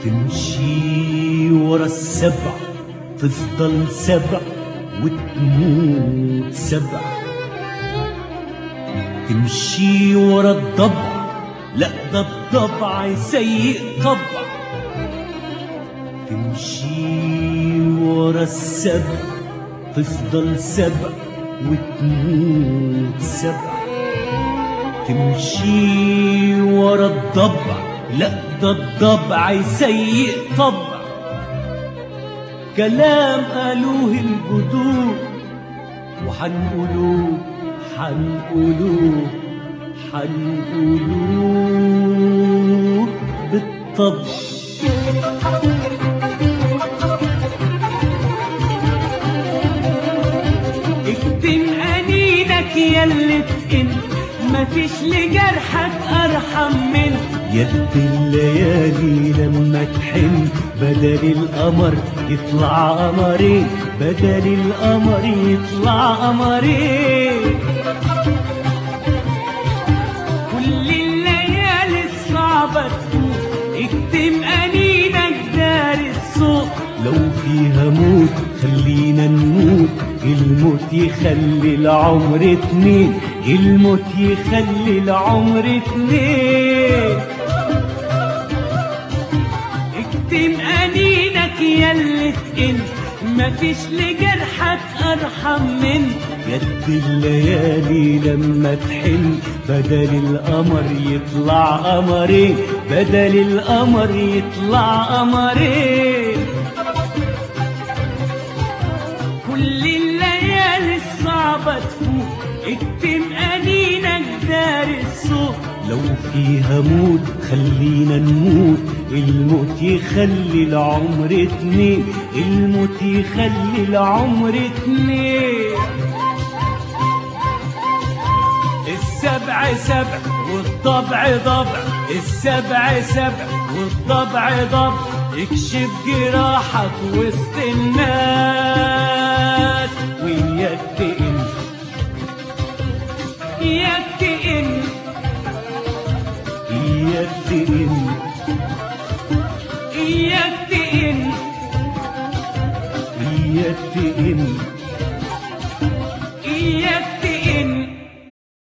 تمشي ورا السبع تفضل سبع وتموت سبع. تمشي ورا الضبع، لا ده الضبع سيء طبع. تمشي ورا السبع تفضل سبع وتموت سبع. تمشي ورا الضبع، لا ده الضبع سيء طبع. كلام قالوه الجدود وحنقولوه حنقولوه حنقولوه بالطبع. اكتم انينك ياللي تئن، مفيش لجرحك ارحم منه. يد الليالي لما تحن، بدل القمر يطلع قمرين، بدل القمر يطلع قمرين. كل الليالي الصعبة تفوت، اكتم انينك دار الصوت. لو فيها موت خلينا نموت، الموت يخلي العمر اتنين، الموت يخلي العمر اتنين. اكتم انينك ياللي تئن، مفيش لجرحك ارحم منه. يد الليالي لما تحن، بدل القمر يطلع قمرين، بدل القمر يطلع قمرين. كل الليالي الصعبة تفوت، اكتم انينك دار الصوت. لو فيها موت خلينا نموت، الموت يخلي العمر اتنين، الموت يخلي العمر اتنين. السبع سبع والضبع ضبع، السبع سبع والضبع ضبع. اكشف جراحك وسط الناس وياك تئن، اياك تئن، اياك تئن.